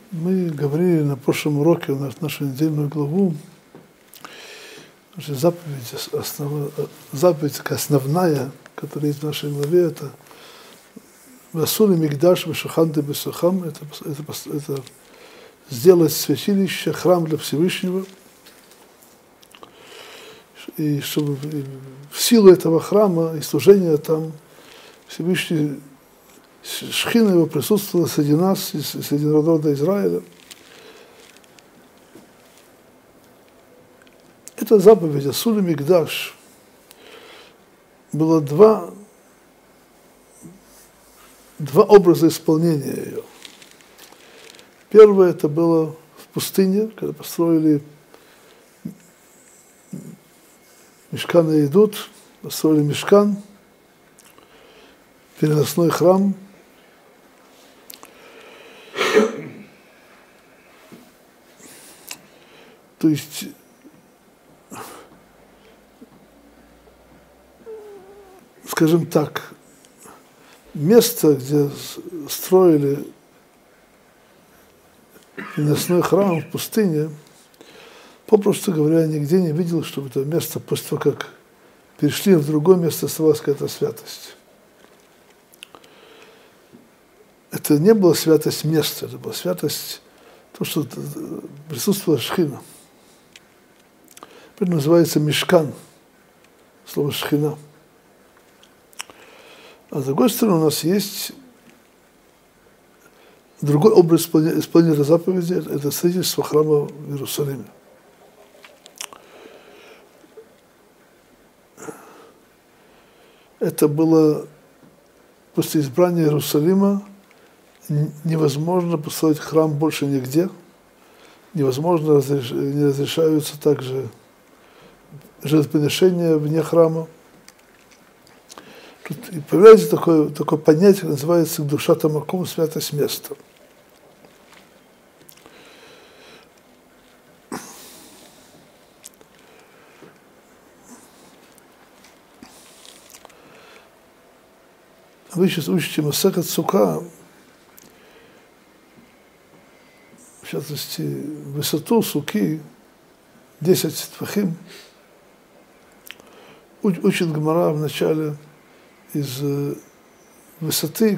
Мы говорили на прошлом уроке, у нас нашу недельную главу, заповедь основная, которая есть в нашей главе, это «Васули мигдаш вешаханты бесахам», это сделать святилище, храм для Всевышнего, и чтобы в силу этого храма и служения там Всевышний Шхина его присутствовала среди нас, среди народа Израиля. Это заповедь Асули Мигдаш. Было два образа исполнения ее. Первое это было в пустыне, когда построили Мишкан и Идут, построили Мишкан, переносной храм. То есть скажем так, место, где строили переносной храм в пустыне, попросту говоря, нигде не видел, чтобы это место, после того, как перешли в другое место, оставалась какая-то святость. Это не была святость места, это была святость то, что присутствовала Шхина. Это называется Мишкан, слово Шхина. А с другой стороны, у нас есть другой образ исполнения заповеди, это строительство храма в Иерусалиме. Это было после избрания Иерусалима невозможно построить храм больше нигде, невозможно, не разрешаются также жертвоприношения вне храма. Тут появляется такое понятие, называется душа тамаком, святость места. Вы сейчас учите Масехет Сука, в частности, высоту суки, 10 твахим, учит Гемара в начале из высоты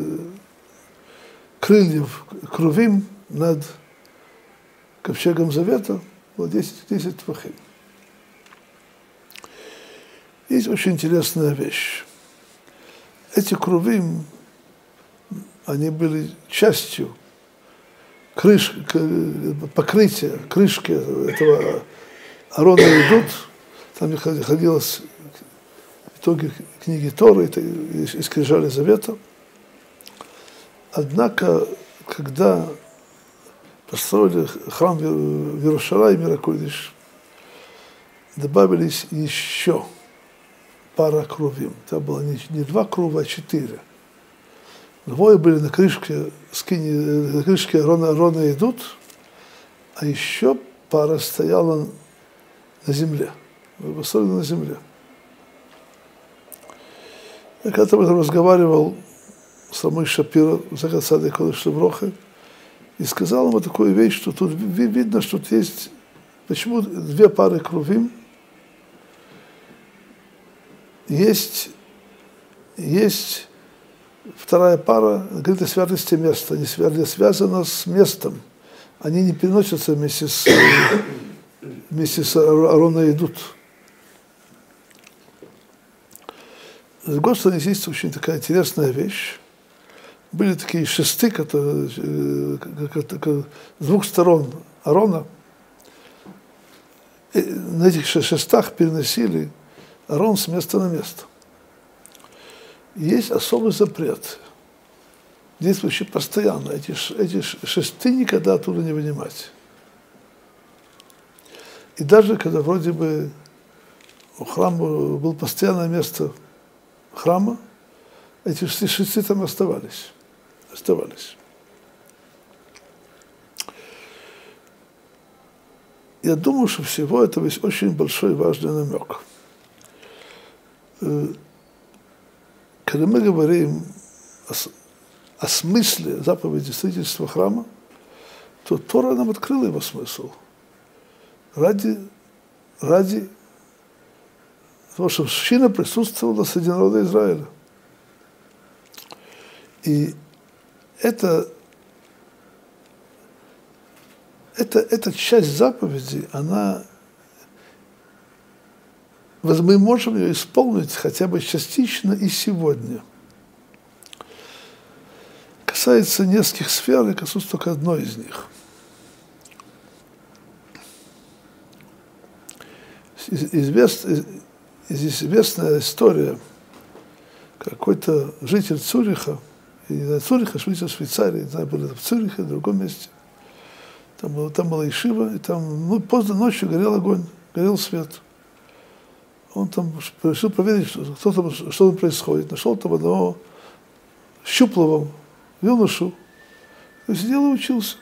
крыльев крувим над ковчегом Завета было 10 твахим. Есть очень интересная вещь. Эти крувим, они были частью покрытия, крышки этого Арона Идут. Там находилась в итоге книги Торы и скрижали Завета. Однако, когда построили храм в Иерушалайме, Мир ха-Койдеш, добавились еще пара крувим. Это было не 2 крува, а 4. Двое были на крышке Арона Идут, а еще пара стояла на земле. Построена на земле. Я когда-то об этом разговаривал с Рамой Шапиро, Захар Садой Кодеш Левроха, и сказал ему такую вещь, что тут видно, что тут есть, почему 2 пары крувим, есть вторая пара, говорит о святости места, они связаны с местом, они не переносятся вместе с Арона Идут. С другой стороны, есть очень такая интересная вещь. Были такие шесты, которые с 2 сторон Арона. И на этих шестах переносили Арон с места на место. Есть особый запрет, действующий постоянно. Эти шесты никогда оттуда не вынимать. И даже когда вроде бы у храма было постоянное место храма, эти шесты там оставались. Я думаю, что всего этого есть очень большой важный намек. Когда мы говорим о смысле заповеди строительства храма, то Тора нам открыла его смысл. Ради того, чтобы Шхина присутствовала среди народа Израиля. И эта часть заповеди, мы можем ее исполнить хотя бы частично и сегодня. Касается нескольких сфер, и коснусь только одной из них. Известная история. Какой-то житель Цюриха, и не знаю, Цюриха, житель Швейцарии, не знаю, был это в Цюрихе, в другом месте. Там была ешива, и там поздно ночью горел огонь, горел свет. Он там решил проверить, что там происходит. Нашел там одного щуплого юношу, и сидел и учился.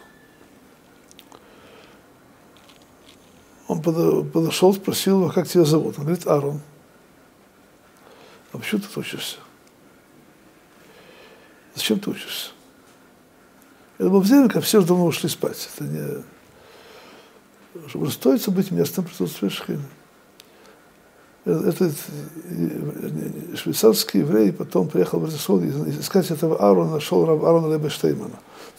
Он подошел, спросил его, как тебя зовут. Он говорит, Аарон. А почему ты учишься? Зачем ты учишься? Это было время, когда все давно ушли спать. Это не... Чтобы удостоиться быть местом присутствия Шхины. Этот швейцарский еврей потом приехал в Израиль, и искать этого Аарона нашел рав Аарона Леба Штеймана.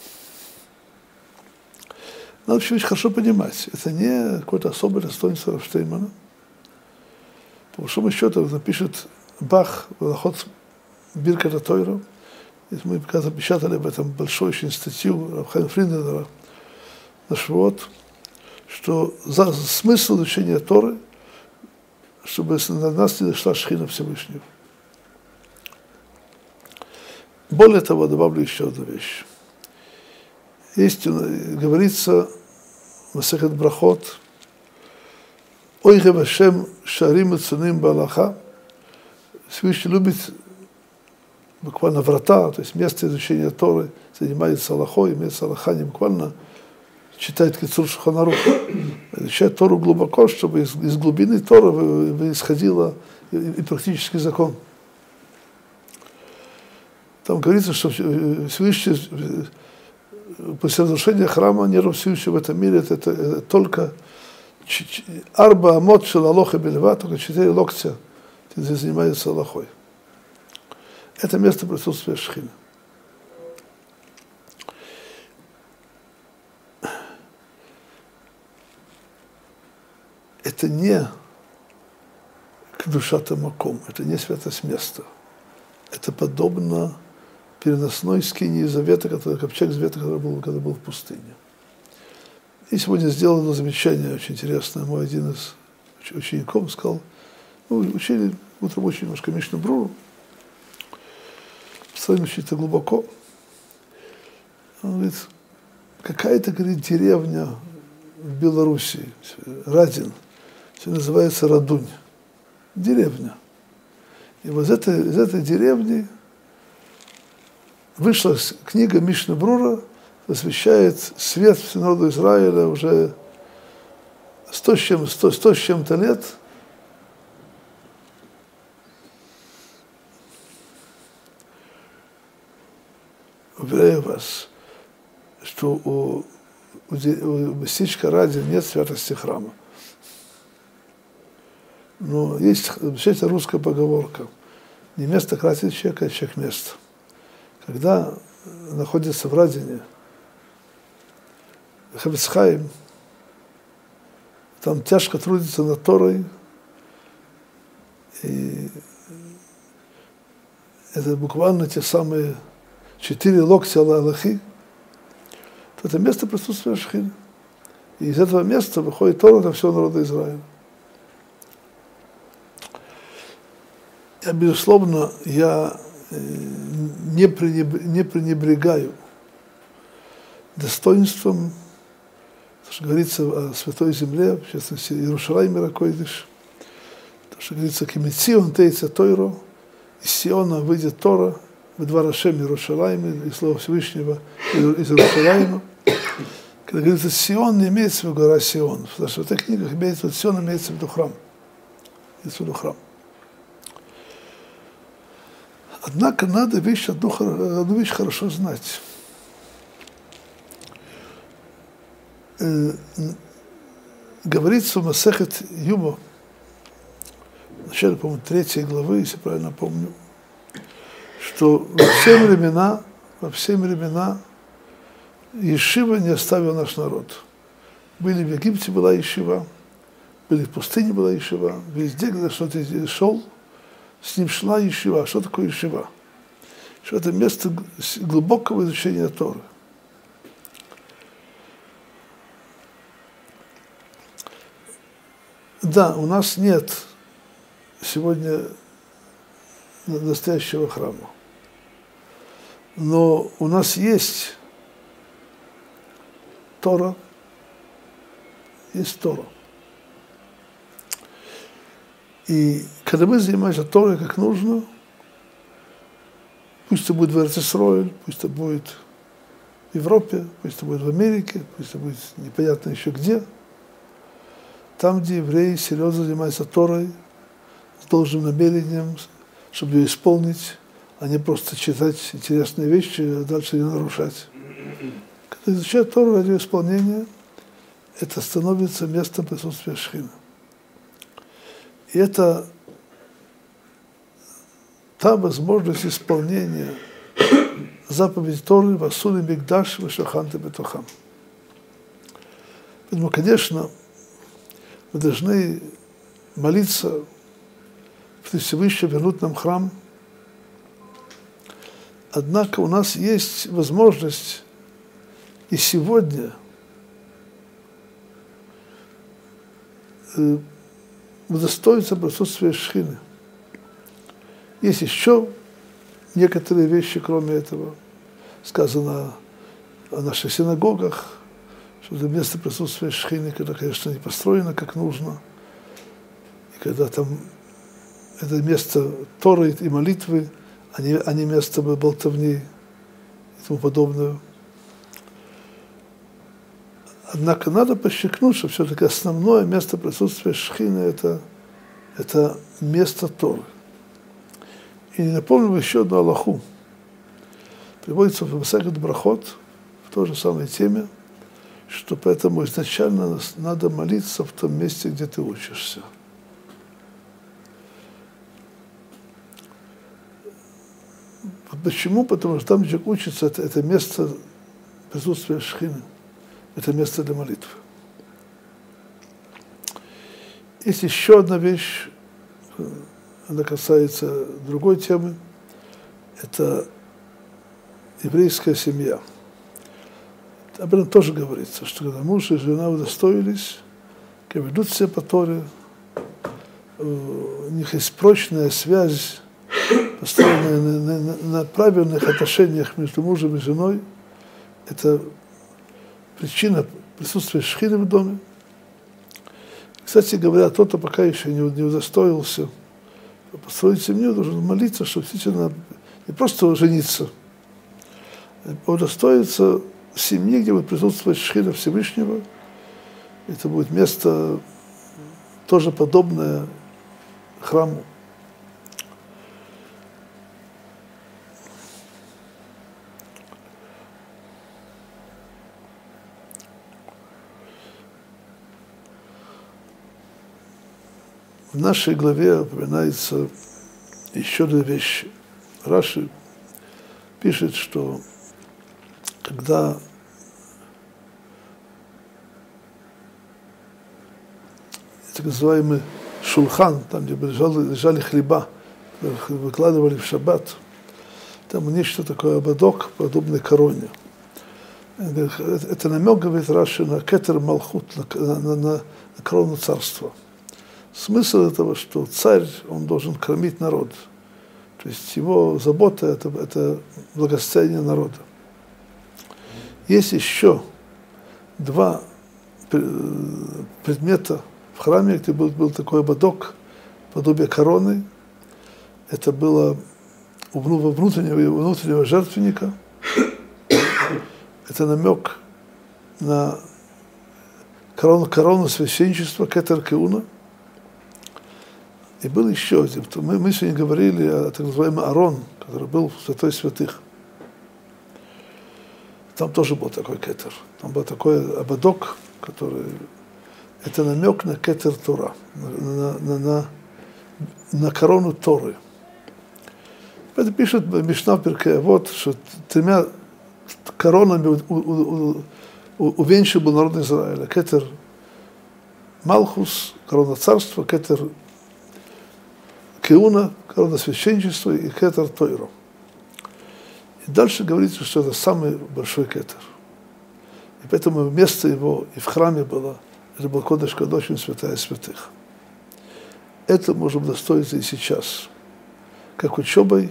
Надо очень хорошо понимать, это не какое-то особое достоинство рав Штеймана. По большому счету напишет Бах в Лахот Бирката Тойра. Мы когда печатали об этом большую очень статью Рав Фринденера на Швуот, что смысл изучения Торы, чтобы на нас не дошла Шхина Всевышнего. Более того, добавлю еще одну вещь. Есть, говорится в Масехет Брахот, «Ой гевашем шарим цуним балаха», Всевышний любит буквально врата, то есть место изучения Торы, занимается Аллахой, имеется Аллаха, не буквально читает Кицур Шулхан Арух, изучает Тору глубоко, чтобы из глубины Торы исходило и практический закон. Там говорится, что Всевышний после разрушения храма нервов Всевышнего в этом мире это только арба амот шел Алоха бельва, только 4 локтя занимается Аллахой. Это место присутствия Шхины. Это не кдушат маком, это не святость места. Это подобно переносной скинии завета, ковчег завета, который был в пустыне. И сегодня сделал одно замечание очень интересное. Мой один из учеников сказал, учили утром очень немножко Мишну Бруру, построили учить-то глубоко. Он говорит, какая-то, говорит, деревня в Белоруссии, Радин, все называется Радунь, деревня. И вот из этой деревни вышла книга Мишны Брура, освещает свет всему народу Израиля уже 100 с чем-то лет. Уверяю вас, что у местечка Радин нет святости храма. Но есть замечательная русская поговорка. Не место красит человека, а человек место. Когда находится в Радине Хафец Хаим, там тяжко трудится над Торой, и это буквально те самые 4 локтя Аллахи, то это место присутствия Шхины. И из этого места выходит Тора на всего народа Израиля. Безусловно, я не пренебрегаю достоинством, что говорится о Святой Земле, в частности, Иерушалайм Миракойдыш, то, что говорится, «Кимицион тейца Тойро», из Сиона выйдет Тора, в два Рашем Иерушалайме, и Слово Всевышнего из Иерушалайма. Когда говорится «Сион», не имеется в виду гора Сион, потому что в этих книгах имеется в виду Сион, имеется в виду храм. Имеется в виду храм. Однако надо одну вещь хорошо знать. говорится в Масехет Юба, в начале, по-моему, 3 главы, если правильно помню, что во все времена Ешива не оставил наш народ. Были в Египте, была Ешива, были в пустыне, была Ешива, везде, где что-то шел, с ним шла Ешива. Что такое Ешива? Что это место глубокого изучения Торы. Да, у нас нет сегодня настоящего храма, но у нас есть Тора, есть Тора. И когда мы занимаемся Торой как нужно, пусть это будет в Эрец-Исроэль, пусть это будет в Европе, пусть это будет в Америке, пусть это будет непонятно еще где, там, где евреи серьезно занимаются Торой, с должным намерением, чтобы ее исполнить, а не просто читать интересные вещи, а дальше не нарушать. Когда изучают Тору ради исполнения, это становится местом присутствия Шхины. И это та возможность исполнения заповеди Торы «Васули мигдаш вешаханте бетухам». Поэтому, конечно, мы должны молиться, что Всевышний вернуть нам храм. Однако у нас есть возможность и сегодня удостоиться присутствия Шхины. Есть еще некоторые вещи, кроме этого. Сказано о наших синагогах, что это место присутствия Шхины, когда, конечно, не построено как нужно, и когда там это место Торы и молитвы, а не место болтовни и тому подобное. Однако надо подчеркнуть, что все-таки основное место присутствия Шхины – это место Торы. И напомню еще одну алаху. Приводится в Масехет Брахот, в той же самой теме, что поэтому изначально надо молиться в том месте, где ты учишься. Почему? Потому что там, где человек учится, это место присутствия Шхины, это место для молитвы. Есть еще одна вещь, она касается другой темы, это еврейская семья. Об этом тоже говорится, что когда муж и жена удостоились, когда ведут себя по Торе, у них есть прочная связь, построенная на правильных отношениях между мужем и женой. Это причина присутствия Шхины в доме. Кстати говоря, тот, кто пока еще не удостоился построить семью, должен молиться, чтобы действительно не просто жениться, а удостоиться семьи, где будет присутствовать Шхина Всевышнего. Это будет место тоже подобное храму. В нашей главе упоминается еще две вещи. Раши пишет, что когда так называемый шулхан, там, где лежали хлеба, выкладывали в шаббат, там нечто такое ободок, подобный короне. Это намек, говорит Раши, на кетер малхут, на корону царства. Смысл этого, что царь, он должен кормить народ. То есть его забота – это благосостояние народа. Есть еще два предмета в храме, где был такой ободок, подобие короны. Это было у внутреннего жертвенника. Это намек на корону священничества, кетер кеуна. И был еще один. Мы сегодня говорили о так называемом Арон, который был в Святой Святых. там тоже был такой кетер. Там был такой ободок, который... Это намек на кетер Тора, на корону Торы. Это пишет Мишна в Перкей Авот, что 3 коронами увенчан был народ Израиля. Кетер Малхус, корона царства, кетер Кеуна, корона священничества и кетер Тойро. И дальше говорится, что это самый большой кетер. И поэтому место его и в храме было, это был Кодеш Кадошим, святая святых. Это можем достоиться и сейчас, как учебой,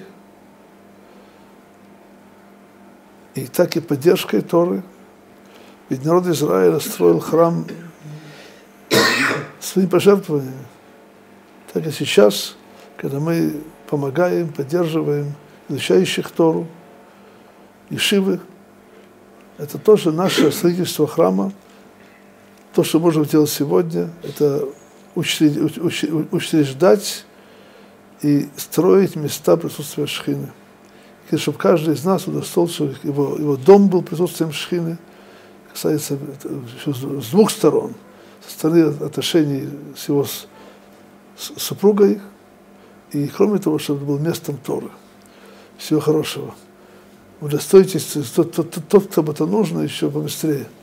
и так и поддержкой Торы. Ведь народ Израиля строил храм своими пожертвованиями. Так и сейчас, когда мы помогаем, поддерживаем изучающих Тору, ешивы, это тоже наше строительство храма. То, что можем делать сегодня, это учреждать и строить места присутствия Шхины. И чтобы каждый из нас удостоился, его дом был присутствием Шхины, касается с 2 сторон. Со стороны отношений с его супругой, и кроме того, чтобы был местом Торы. Всего хорошего. Удостойтесь, тот, кому это нужно, еще побыстрее.